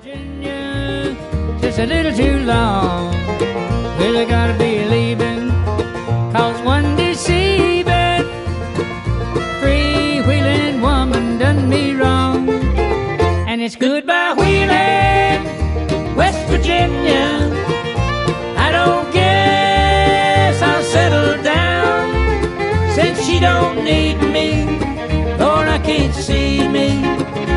Virginia, just a little too long. Well, I gotta be leaving, cause one deceiving, free-wheeling woman done me wrong. And it's goodbye wheeling, West Virginia. I don't guess I'll settle down, since she don't need me, Lord, I can't see me